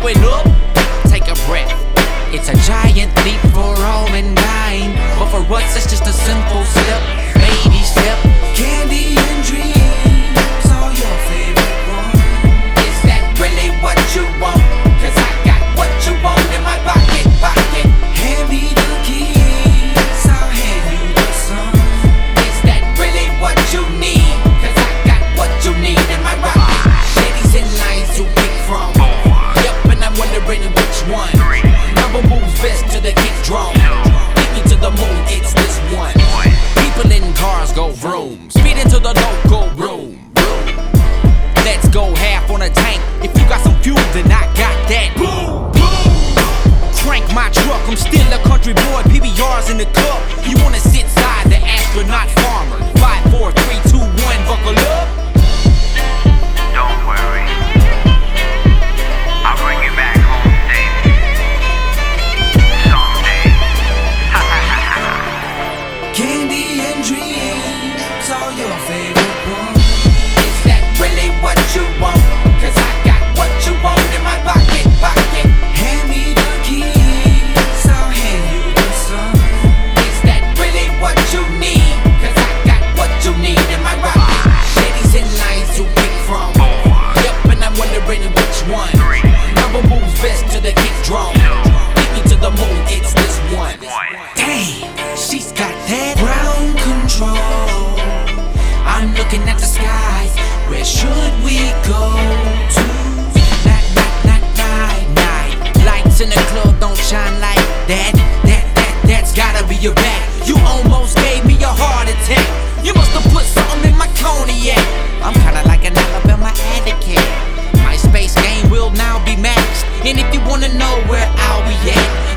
going up. Take a breath. It's a giant leap for all mankind, but for us it's just a simple step, baby step. Candy and dreams are your favorite one. Is that really what you want? Cause I got what you want in my pocket. Hand me the keys, I'll hand you the sun. Is that really what you need? Cause I got what you need in my pocket. Ladies in lines to pick from. Yep, and I'm wondering which one. Number moves best to the kick drum. Take me to the moon, it's this one. People in cars go vroom, speed into the local room. Let's go half on a tank. If you got some fuel, then I got that. Boom, boom. Crank my truck, I'm still a country boy. PBR's in the cup. You wanna sit side the astronaut farmer. 5, 4, 3, 2, 1, buckle up. Don't worry, I'll bring you back home, Davey. Someday. Candy and dreams are your favorite one. Is that really what you want? Cause I got what you want in my pocket. Hand me the keys, I'll hand you the sun. Is that really what you need? Cause I got what you need in my pocket. Ladies in lines to pick from. Yep, and I'm wondering which one. Number moves best to the kick drum. Take me to the moon, it's this one. Damn, she's got that ground control. I'm looking at the skies. Where should we go to? Night. Lights in the club don't shine like that. That's gotta be your back. You almost gave me a heart attack. You must have put something in my cognac. I'm kinda like an Alabama advocate. My space game will now be maxed. And if you wanna know where I'll be at,